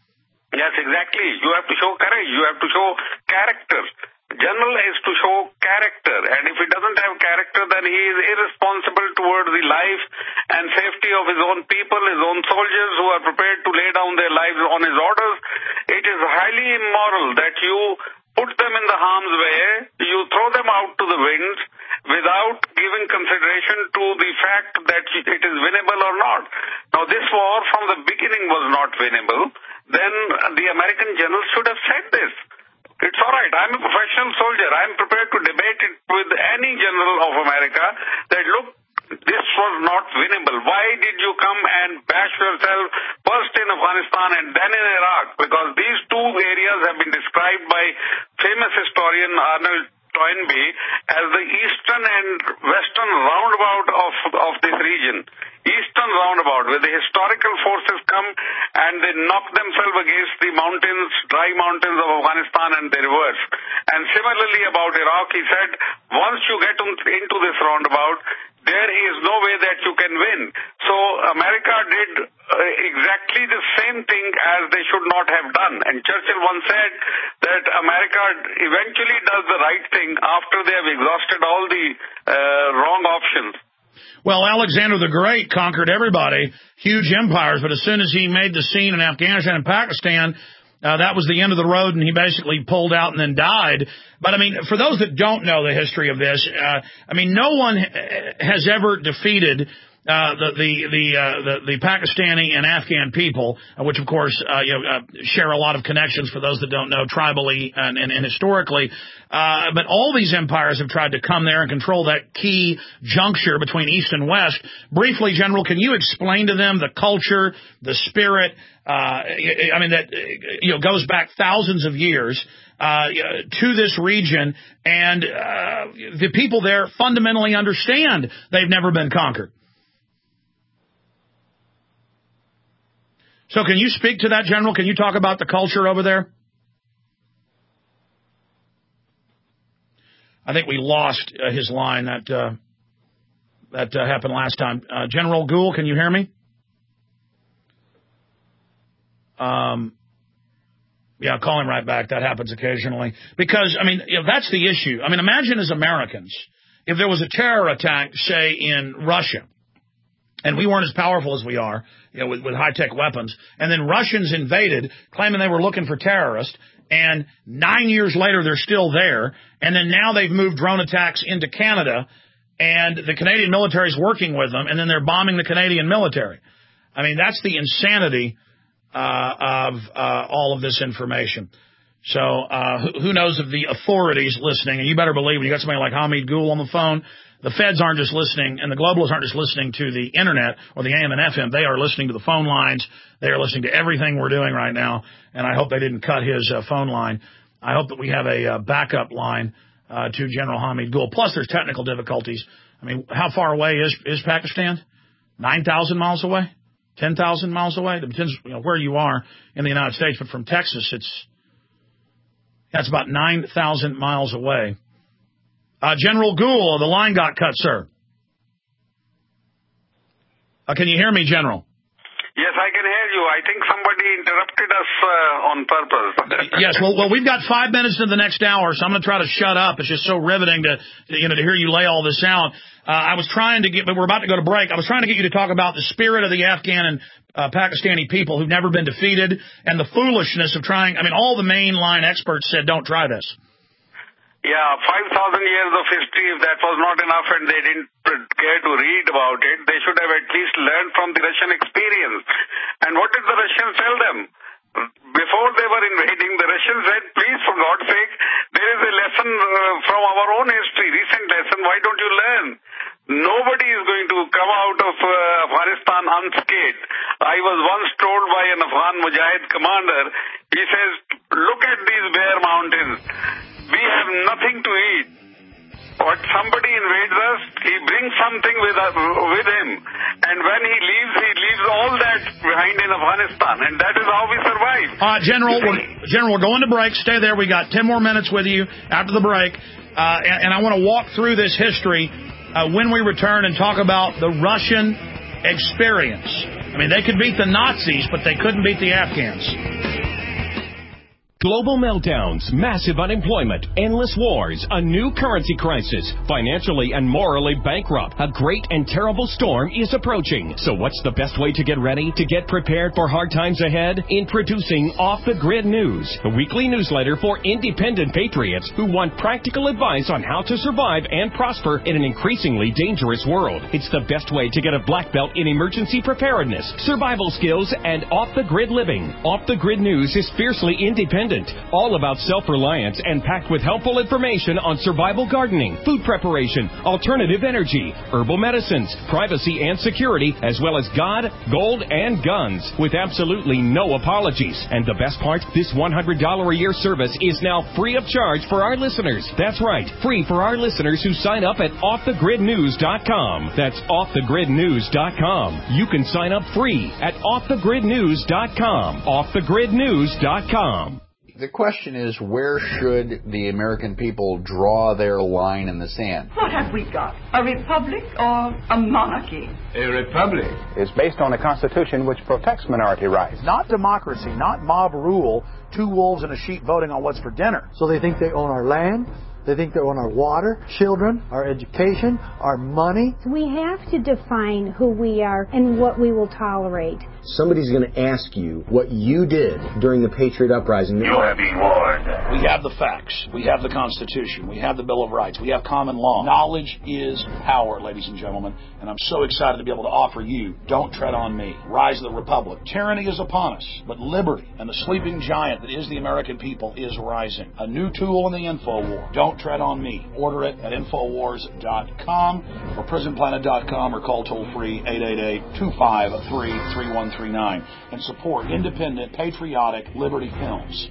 Yes, exactly. You have to show courage. You have to show character. General is to show character, and if he doesn't have character, then he is irresponsible toward the life and safety of his own people, his own soldiers who are prepared to lay down their lives on his orders. It is highly immoral that you put them in the harm's way, you throw them out to the winds without giving consideration to the fact that it is winnable or not. Now, this war from the beginning was not winnable. Then the American generals should have said this. It's all right. I'm a professional soldier. I'm prepared to debate it with any general of America that, look, this was not winnable. Why did you come and bash yourself first in Afghanistan and then in Iraq? Because these two areas have been described by famous historian Arnold Toynbee as the eastern and western roundabout of, of this region. Eastern roundabout, where the historical forces come and they knock themselves against the mountains, dry mountains of Afghanistan, and they reverse. And similarly about Iraq, he said, once you get into this roundabout, there is no way that you can win. So America did uh, exactly the same thing as they should not have done. And Churchill once said that America eventually does the right thing after they have exhausted all the uh, wrong options. Well, Alexander the Great conquered everybody, huge empires, but as soon as he made the scene in Afghanistan and Pakistan, uh, that was the end of the road, and he basically pulled out and then died. But, I mean, for those that don't know the history of this, uh, I mean, no one has ever defeated uh, the the the, uh, the the Pakistani and Afghan people, uh, which, of course, uh, you know, uh, share a lot of connections for those that don't know, tribally and, and, and historically. Uh, but all these empires have tried to come there and control that key juncture between East and West. Briefly, General, can you explain to them the culture, the spirit, uh, I mean, that, you know, goes back thousands of years uh, to this region, and uh, the people there fundamentally understand they've never been conquered. So can you speak to that, General? Can you talk about the culture over there? I think we lost uh, his line. That uh, that uh, happened last time. Uh, General Gould, can you hear me? Um, yeah, call him right back. That happens occasionally. Because, I mean, you know, that's the issue. I mean, imagine as Americans, if there was a terror attack, say, in Russia, and we weren't as powerful as we are, you know, with, with high-tech weapons, and then Russians invaded, claiming they were looking for terrorists, and nine years later they're still there, and then now they've moved drone attacks into Canada. and the Canadian military is working with them, and then they're bombing the Canadian military. I mean, that's the insanity uh, of uh, all of this information. So uh, who, who knows if the authorities listening, and you better believe when you got somebody like Hamid Gul on the phone, the feds aren't just listening, and the globalists aren't just listening to the internet or the A M and F M. They are listening to the phone lines. They are listening to everything we're doing right now, and I hope they didn't cut his uh, phone line. I hope that we have a uh, backup line uh, to General Hamid Gul. Plus, there's technical difficulties. I mean, how far away is, is Pakistan? nine thousand miles away? ten thousand miles away? It depends, you know, where you are in the United States, but from Texas, it's that's about nine thousand miles away. Uh, General Gul, the line got cut, sir. Uh, can you hear me, General? Yes, I can hear you. I think somebody interrupted us uh, on purpose. Yes, well, well, we've got five minutes to the next hour, so I'm going to try to shut up. It's just so riveting to, you know, to hear you lay all this out. Uh, I was trying to get, but we're about to go to break. I was trying to get you to talk about the spirit of the Afghan and uh, Pakistani people who've never been defeated, and the foolishness of trying. I mean, all the mainline experts said, "Don't try this." Yeah, five thousand years of history, if that was not enough and they didn't care to read about it, they should have at least learned from the Russian experience. And what did the Russians tell them? Before they were invading, the Russians said, please, for God's sake, there is a lesson uh, from our own history, recent lesson, why don't you learn? Nobody is going to come out of uh, Afghanistan unscathed. I was once told by an Afghan Mujahid commander, he says, look at these bare mountains. We have nothing to eat. But somebody invades us, he brings something with us, with him. And when he leaves, he leaves all that behind in Afghanistan. And that is how we survive. Uh, General, we're, General, we're going to break. Stay there. We got ten more minutes with you after the break. Uh, and, and I want to walk through this history uh, when we return and talk about the Russian experience. I mean, they could beat the Nazis, but they couldn't beat the Afghans. Global meltdowns, massive unemployment, endless wars, a new currency crisis, financially and morally bankrupt. A great and terrible storm is approaching. So what's the best way to get ready, to get prepared for hard times ahead? Introducing Off the Grid News, a weekly newsletter for independent patriots who want practical advice on how to survive and prosper in an increasingly dangerous world. It's the best way to get a black belt in emergency preparedness, survival skills, and off-the-grid living. Off the Grid News is fiercely independent, all about self-reliance and packed with helpful information on survival gardening, food preparation, alternative energy, herbal medicines, privacy and security, as well as God, gold, and guns, with absolutely no apologies. And the best part, this one hundred dollars a year service is now free of charge for our listeners. That's right, free for our listeners who sign up at off the grid news dot com. That's off the grid news dot com. You can sign up free at off the grid news dot com. off the grid news dot com. The question is, where should the American people draw their line in the sand? What have we got? A republic or a monarchy? A republic is based on a constitution which protects minority rights. Not democracy, not mob rule, two wolves and a sheep voting on what's for dinner. So they think they own our land. They think they own our water, children, our education, our money. We have to define who we are and what we will tolerate. Somebody's going to ask you what you did during the Patriot Uprising. You have been warned. We have the facts. We have the Constitution. We have the Bill of Rights. We have common law. Knowledge is power, ladies and gentlemen. And I'm so excited to be able to offer you Don't Tread on Me, Rise of the Republic. Tyranny is upon us, but liberty and the sleeping giant that is the American people is rising. A new tool in the info war. Don't Tread on Me. Order it at infowars dot com or prison planet dot com or call toll-free eight eight eight, two five three, three one three nine and support independent, patriotic Liberty Films.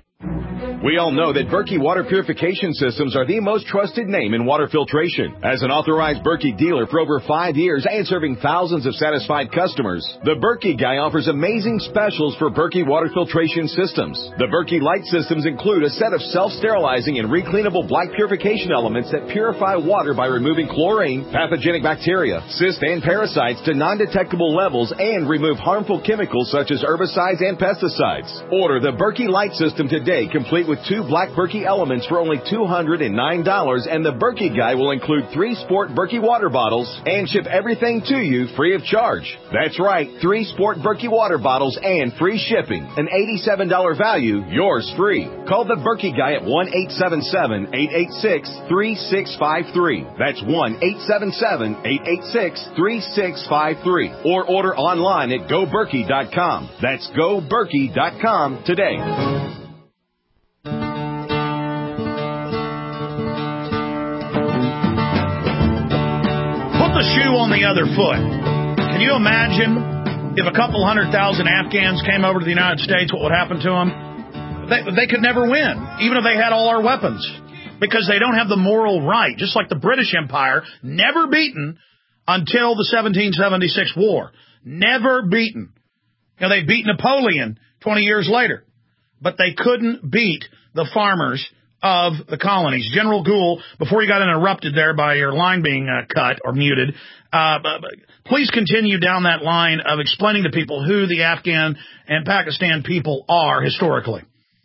We all know that Berkey Water Purification Systems are the most trusted name in water filtration. As an authorized Berkey dealer for over five years and serving thousands of satisfied customers, the Berkey Guy offers amazing specials for Berkey Water Filtration Systems. The Berkey Light Systems include a set of self-sterilizing and recleanable black purification elements that purify water by removing chlorine, pathogenic bacteria, cysts, and parasites to non-detectable levels and remove harmful chemicals such as herbicides and pesticides. Order the Berkey Light System today, complete with with two Black Berkey Elements for only two hundred nine dollars, and the Berkey Guy will include three Sport Berkey water bottles and ship everything to you free of charge. That's right, three Sport Berkey water bottles and free shipping. An eighty-seven dollars value, yours free. Call the Berkey Guy at one eight seven seven, eight eight six, three six five three. That's one eight seven seven, eight eight six, three six five three. Or order online at go berkey dot com. That's go berkey dot com today. Put the shoe on the other foot. Can you imagine if a couple hundred thousand Afghans came over to the United States, what would happen to them? They, they could never win, even if they had all our weapons, because they don't have the moral right, just like the British Empire, never beaten until the seventeen seventy-six war. Never beaten. You know, they beat Napoleon twenty years later, but they couldn't beat the farmers of the colonies. General Gould, before you got interrupted there by your line being uh, cut or muted, uh, please continue down that line of explaining to people who the Afghan and Pakistan people are historically.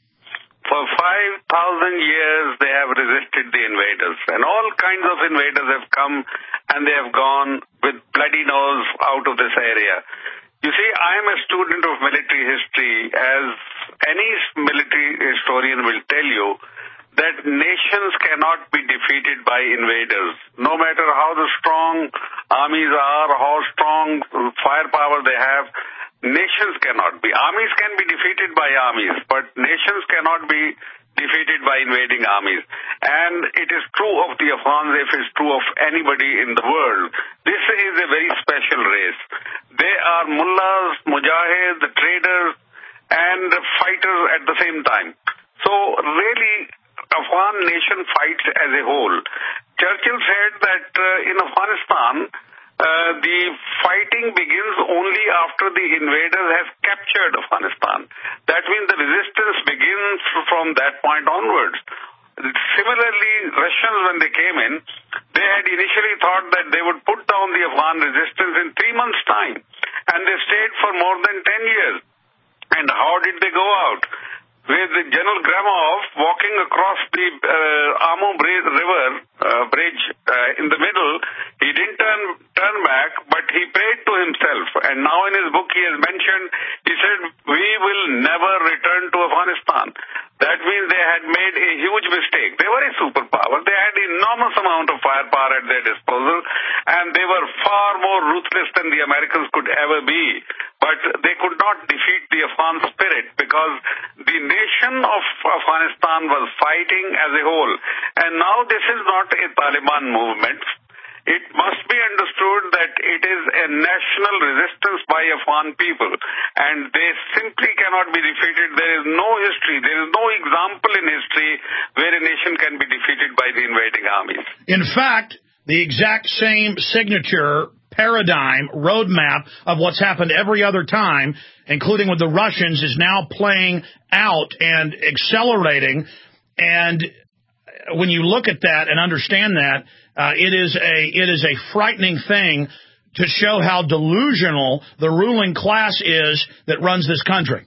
For five thousand years, they have resisted the invaders, and all kinds of invaders have come and they have gone with bloody nose out of this area. You see, I am a student of military history. As any military historian will tell you, that nations cannot be defeated by invaders. No matter how the strong armies are, how strong firepower they have, nations cannot be. Armies can be defeated by armies, but nations cannot be defeated by invading armies. And it is true of the Afghans if it's true of anybody in the world. This is a very special race. They are mullahs, mujahid, the traders, and fighters at the same time. So really, Afghan nation fights as a whole. Churchill said that uh, in Afghanistan, uh, the fighting begins only after the invader has captured Afghanistan. That means the resistance begins from that point onwards. Similarly, Russians, when they came in, they had initially thought that they would put down the Afghan resistance in three months' time. And they stayed for more than ten years. And how did they go out? With General Gramov walking across the uh, Amu River uh, bridge uh, in the middle, he didn't turn turn back, but he prayed to himself. And now in his book he has mentioned, he said, we will never return to Afghanistan. That means they had made a huge mistake. They were a superpower. They had enormous amount of firepower at their disposal, and they were far more ruthless than the Americans could ever be. But they could not defeat the Afghan spirit because the nation of Afghanistan was fighting as a whole. And now this is not a Taliban movement. It must be understood that it is a national resistance by Afghan people, and they simply cannot be defeated. There is no history, there is no example in history where a nation can be defeated by the invading armies. In fact, the exact same signature, paradigm, roadmap of what's happened every other time, including with the Russians, is now playing out and accelerating. And when you look at that and understand that, uh, it is a it is a frightening thing to show how delusional the ruling class is that runs this country.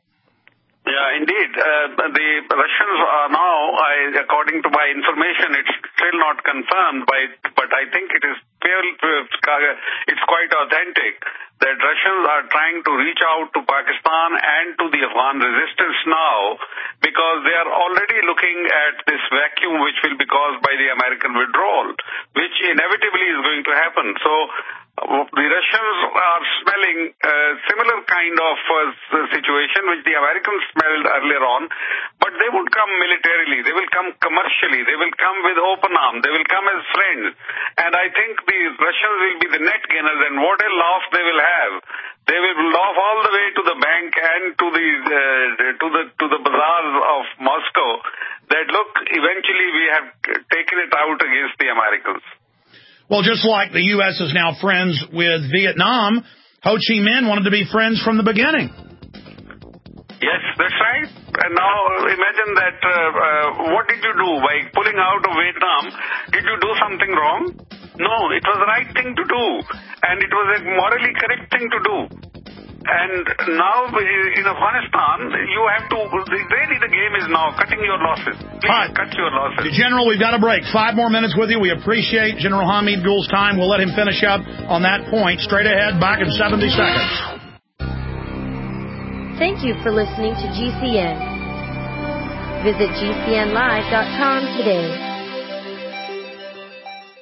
Yeah, indeed. Uh, the Russians are now, I, according to my information, it's still not confirmed, by, but I think it is fairly, it's quite authentic that Russians are trying to reach out to Pakistan and to the Afghan resistance now because they are already looking at this vacuum which will be caused by the American withdrawal, which inevitably is going to happen. So uh, the Russians are smelling a similar kind of uh, situation which the Americans smelled earlier on, but they would come militarily, they will come commercially, they will come with open arms, they will come as friends. And I think the Russians will be the net gainers, and what a laugh they will have. They will laugh all the way to the bank and to the uh, to the to the bazaars of Moscow that look, eventually we have taken it out against the Americans. Well, just like the U S is now friends with Vietnam, Ho Chi Minh wanted to be friends from the beginning. Yes, that's right. And now imagine that, uh, uh, what did you do by pulling out of Vietnam? Did you do something wrong? No, it was the right thing to do. And it was a morally correct thing to do. And now in Afghanistan, you have to, really the game is now cutting your losses. Please right. cut your losses. General, we've got a break. Five more minutes with you. We appreciate General Hamid Gul's time. We'll let him finish up on that point. Straight ahead, back in seventy seconds. Thank you for listening to G C N. Visit G C N live dot com today.